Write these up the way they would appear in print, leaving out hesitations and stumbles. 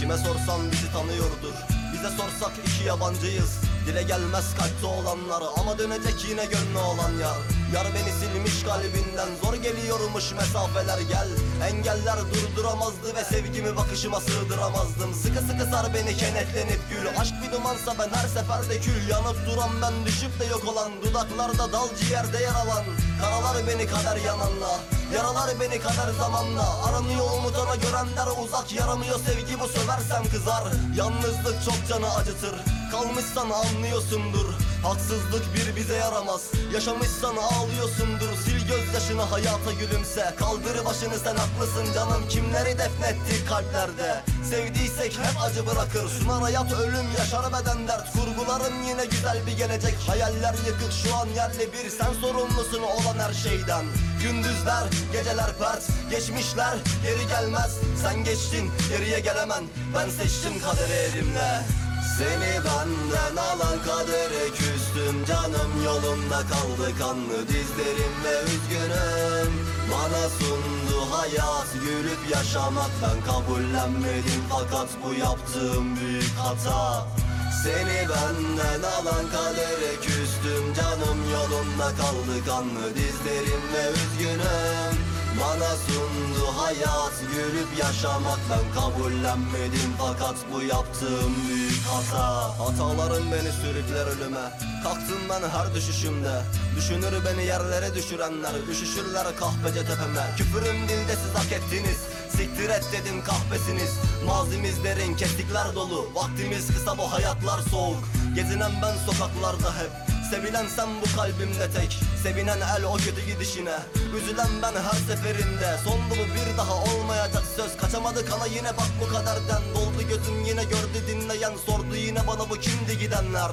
Kime sorsam bizi tanıyordur. Bize sorsak iki yabancıyız. Dile gelmez kalpte olanlar ama dönecek yine gönlü olan yar. Yar beni silmiş kalbinden, zor geliyormuş mesafeler gel. Engeller durduramazdı ve sevgimi bakışıma sığdıramazdım. Sıkı sıkı sar beni kenetlenip gül. Aşk bir dumansa ben her seferde kül. Yanıp duran ben, düşüp de yok olan. Dudaklarda dal, ciğerde yer alan. Karalar beni kader yananla, yaralar beni kader zamanla. Aranıyor umutana görenler uzak, yaramıyor sevgi bu, söversem kızar. Yalnızlık çok canı acıtır, kalmışsan anlıyorsundur. Haksızlık bir bize yaramaz, yaşamışsan ağlıyorsundur. Sil gözyaşını, hayata gülümse. Kaldır başını, sen haklısın canım. Kimleri defnettik kalplerde, sevdiysek hep acı bırakır. Sunar hayat ölüm, yaşar beden dert. Kurgularım yine güzel bir gelecek. Hayaller yıkık şu an yerle bir. Sen sorumlusun olan her şeyden. Gündüzler, geceler pert, geçmişler geri gelmez. Sen geçtin, geriye gelemem. Ben seçtim kaderi elimle. Seni benden alan kadere küstüm canım. Yolumda kaldı kanlı dizlerimle üzgünüm. Bana sundu hayat gülüp yaşamak, ben kabullenmedim fakat bu yaptığım büyük hata. Seni benden alan kadere küstüm canım. Yolumda kaldı kanlı dizlerimle üzgünüm. Bana sundu hayat gülüp yaşamak, ben kabullenmedim fakat bu yaptığım büyük hata. Hatalarım beni sürükler ölüme, kalktım ben her düşüşümde. Düşünür beni yerlere düşürenler, üşüşürler kahpece tepeme. Küfürüm dilde siz hak ettiniz, siktir et dedim kahpesiniz. Mazimiz derin, kestikler dolu, vaktimiz kısa, bu hayatlar soğuk. Gezinen ben sokaklarda hep, sevilen sen bu kalbimde tek. Sevinen el o kötü gidişine, üzülen ben her seferinde. Sondu bu, bir daha olmayacak söz. Kaçamadı kana yine bak bu kaderden. Doldu gözüm yine, gördü dinleyen. Sordu yine bana bu kimdi gidenler.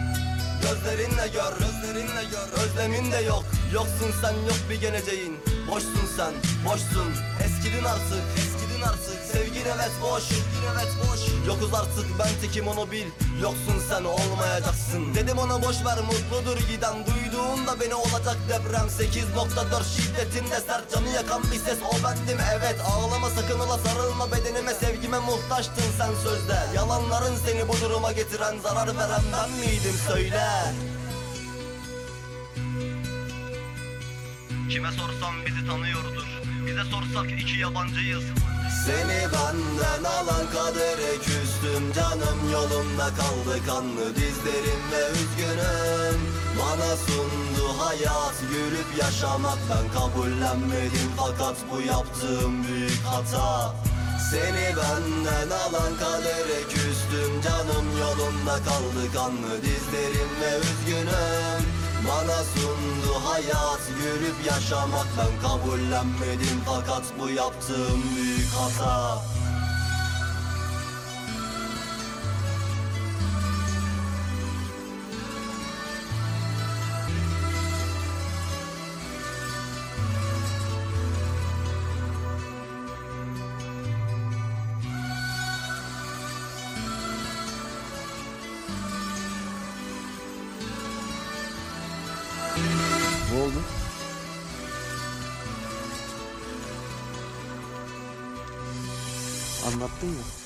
Gözlerinle gör, gözlerinle gör. Özlemin de yok, yoksun sen, yok bir geleceğin. Boşsun sen, boşsun. Eskidin artık, eskidin artık. Sevgin evet boş, sevgin evet boş. Yokuz artık, ben tekim onu bil. Yoksun sen, olmayacaksın. Dedim ona boş ver, mutludur giden. Duyduğunda beni olacak deprem. 8.4 şiddetinde sert, canı yakan bir ses, o bendim evet. Ağlama sakın ola, sarılma bedenime. Sevgime muhtaçtın sen sözde. Yalanların seni bu duruma getiren, zarar veren ben miydim söyle. Kime sorsam bizi tanıyordur. Bize sorsak iki yabancıyız. Seni benden alan kadere küstüm canım. Yolumda kaldı kanlı dizlerimle üzgünüm. Bana sundu hayat gülüp yaşamak, ben kabullenmedim fakat bu yaptığım büyük hata. Seni benden alan kadere küstüm canım. Yolumda kaldı kanlı dizlerimle üzgünüm. Bana sundu hayat gülüp yaşamak, ben kabullenmedim fakat bu yaptığım büyük hata. Ne oldu? Anlattın mı?